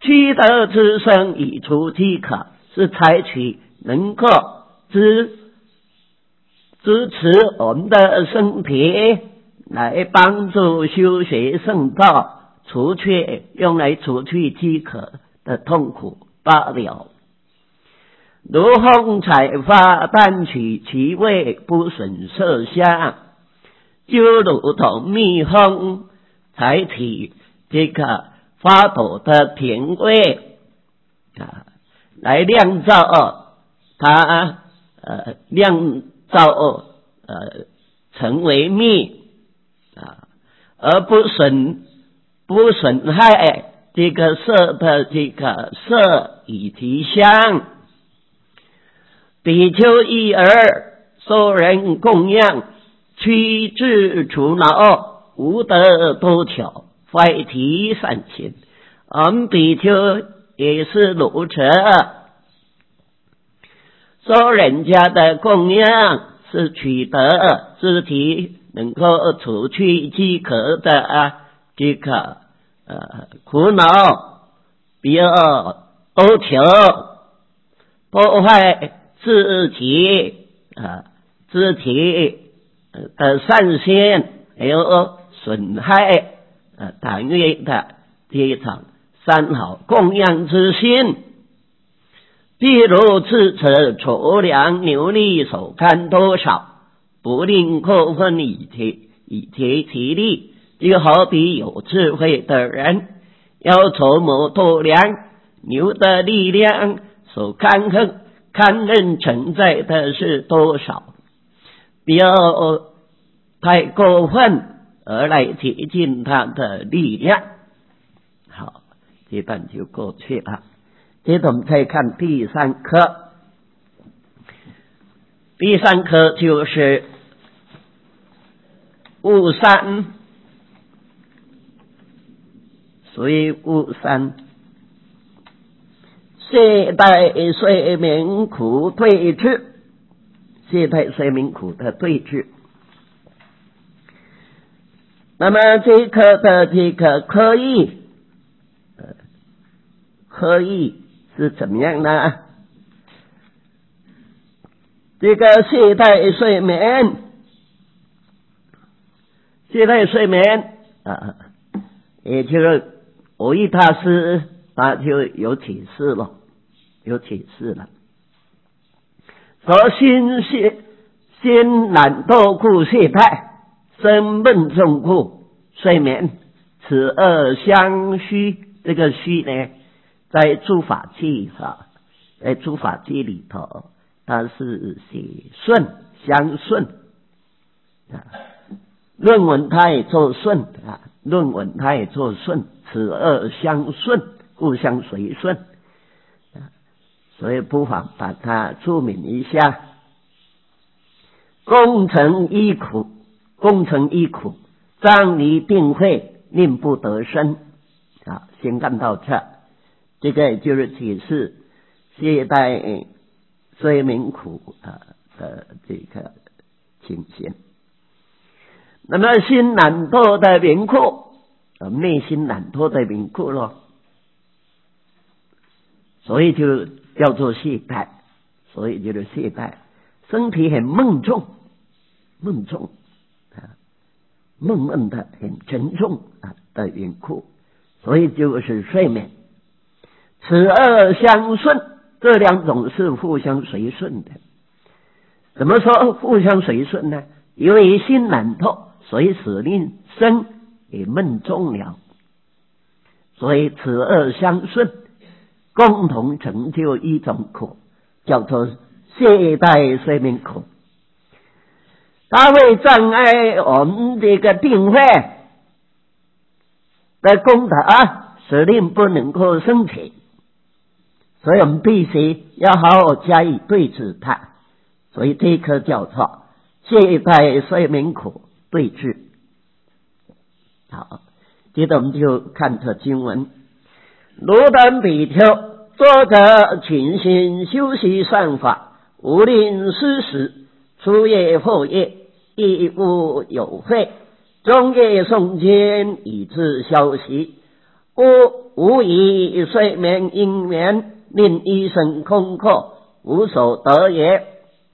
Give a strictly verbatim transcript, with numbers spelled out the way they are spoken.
取得之身以除饥渴，是采取能够支支持我们的身体来帮助修学圣道，除去用来除去饥渴的痛苦罢了。如风采花，但取其味，不损色香，就如同蜜蜂采取这个花朵的甜味啊，来酿造它呃酿造呃成为蜜啊，而不损不损害这个色的这个色以及香。比丘一儿，受人供养，驱治除恼，无得多巧，坏提善行。我们比丘也是如此，受人家的供养，是取得自己能够除去饥渴的啊这个呃苦恼，不要多求，破坏自己啊自己的善心，还有损害呃党约的这场三好供养之心。譬如智者储粮牛力，所看多少，不令过分以提以提其力。就好比有智慧的人要筹谋度量牛的力量，所看恨看任承载的是多少，不要太过分而来接近它的力量。好，这段就过去了。接着我们再看第三课，第三课就是悟三，所以悟三懈怠睡眠苦对治，懈怠睡眠苦的对治。那么这一课的这个科义，呃，科义是怎么样呢？这个懈怠睡眠，懈怠睡眠啊，也就是我一大师他就有启示了，有启示了。说心懈心懒惰故懈怠，身闷重故睡眠，此二相虚。这个虚呢，在诸法记上，在诸法记里头，它是写顺相顺啊。论文它也做顺啊，论文它也做顺，此二相顺，互相随顺啊，所以不妨把它注明一下。功成一苦，功成一苦，障离定慧，令不得生啊。先看到这，这个就是解释懈怠睡眠苦啊的这个情形。那么心懒惰的缘故，内心懒惰的缘故咯，所以就叫做懈怠，所以就是懈怠，身体很闷重，闷重啊，闷闷的很沉重啊的缘故，所以就是睡眠。此二相顺，这两种是互相随顺的。怎么说互相随顺呢？因为心懒惰，所以使令身也闷重了，所以此二相顺，共同成就一种苦，叫做懈怠睡眠苦。它会障碍我们这个定慧的功德，使令不能够升起，所以我们必须要好好加以对治它。所以这一课叫做懈怠睡眠苦对治。好，接着我们就看这经文。如等比丘，作者勤心修习善法，无令失时，初夜后夜，亦无有废，中夜诵经以致消息， 吾无以睡眠因缘，令一生空阔，无所得也。